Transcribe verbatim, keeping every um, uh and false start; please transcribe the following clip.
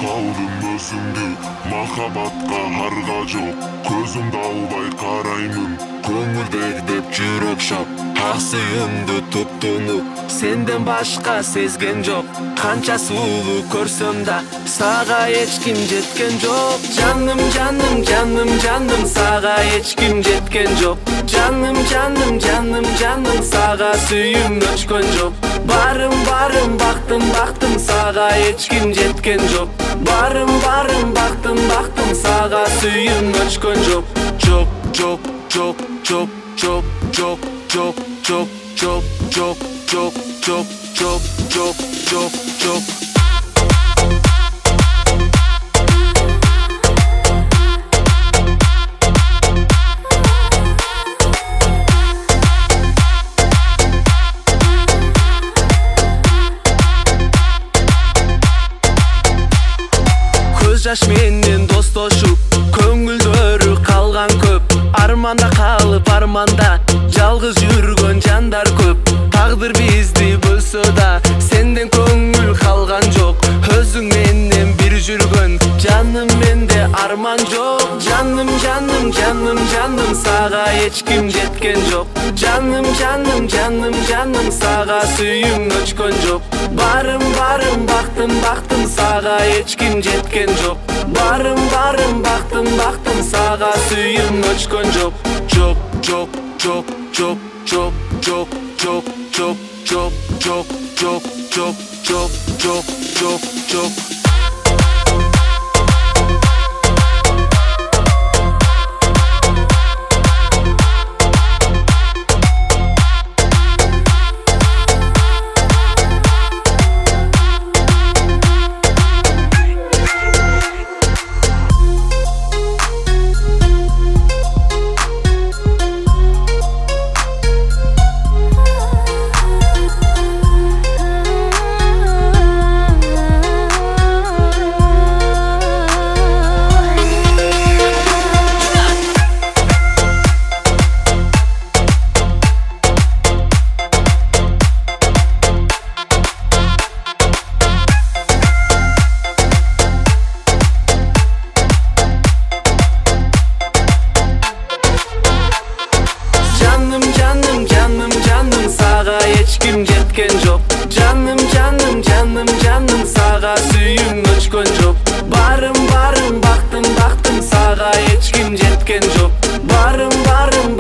калдым өзүмдү махабатка арга жок көзүмдү албай караймын көңүлдек деп жүрөк шап ак сүйүмдү туптунуп сенден башка сезген жок канча сулуу көрсөм да сага эч ким жеткен жок жаным жаным жаным жаным сага эч ким жеткен жок жаным жаным жаным жаным сага сүйүм өчкөн жок барым барым бактым бактым сага эч ким жеткен жок барым барым бактым бактым сага сүйүм өчкөн жок жок жок жок жок жок жок жок жок жок жок жок жок жок жок жок жок жаш менен достошуп көңүлдөрү калган көп арманда калып арманда жалгыз жүргөн жандар көп тагдыр бизди бөлсө да сенден көңүл калган жок өзүң менен бир жүргөн жаным менде арман жок жаным жаным жаным жаным сага эч ким жеткен жок жаным жаным жаным жаным сага сүйүм өчкөн жок барым барым бактым бактым сага эч ким жеткен жок барым барым бактым бактым сага сүйүм өчкөн жок жок жок жок жок жок жок жок жок жок жок жок жок жок жок жок жок жаным жаным жаным жаным сага сүйүм өчкөн жок барым барым бактым бактым сага эч ким жеткен жок барым барым